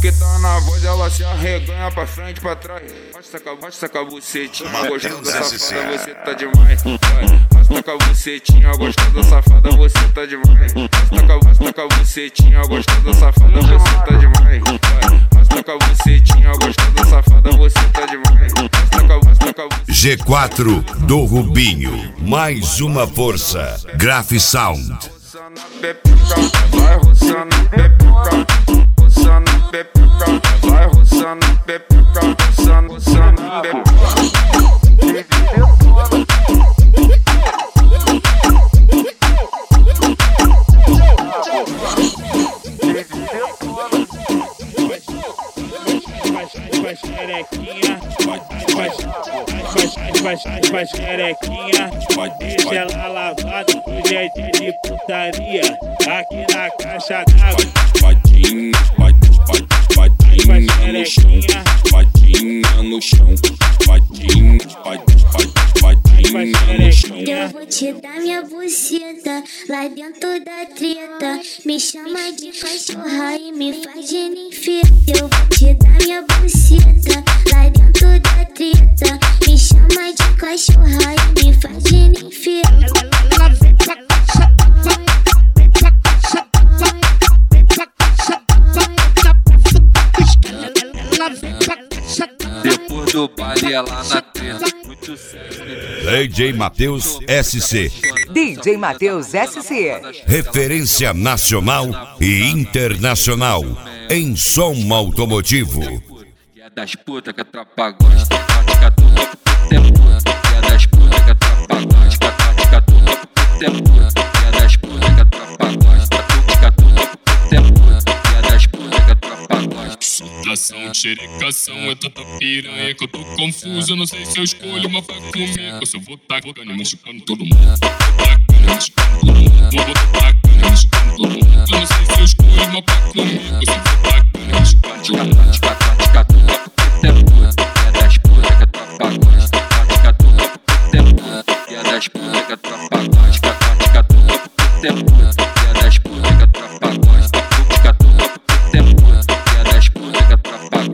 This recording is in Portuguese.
que tá na voz, ela se arreganha pra frente, pra trás. Mostra com a bucetinha, gostosa safada, você tá demais. Mostra com a bucetinha, gostosa safada, você tá demais. Mostra com a bucetinha, gostosa safada, você tá demais. Mostra com a bucetinha, gostosa safada, você tá demais. Mostra com a G4 do Rubinho, mais uma força. Graf Sound. Vai roçando pepeca, roçando pepeca, vai roçando pepeca, roçando pepeca. Faz xerequinha, deixa ela lavada, hoje é dia de putaria, aqui na caixa d'água. Espadinha no chão, espadinha no chão, espadinha no chão. Eu vou te dar minha buceta lá dentro da treta. Me chama de cachorra e me faz de ninfeta. Eu vou te dar minha buceta lá dentro da treta. Me chama de cachorra e me faz de ninfeta. Depois do baile ela na treta, muito sexy. DJ Matheus SC. DJ Matheus SC. Referência nacional e internacional em som automotivo. Que é das putas que a tropa gosta, tática toda puta é puta. Que é das putas que a tropa gosta, tática toda puta é puta. Que é das putas que a tropa gosta, tática toda puta é puta. Que é das putas que a tropa gosta. Excitação, xerecação, é tanta piranha que eu tô confuso. Não sei se eu escolho uma pra comer. Ou se eu vou tacando, machucando todo mundo. Tacando, machucando todo mundo. Vou tacando, machucando todo mundo. Eu não sei se eu escolho uma pra comer. Ou se eu vou tacando, machucando todo mundo. Tática toda puta é puta. Que é das putas que a tropa gosta, tática toda puta é puta. Que é das putas que a tropa gosta, tática toda puta é puta. Que é das putas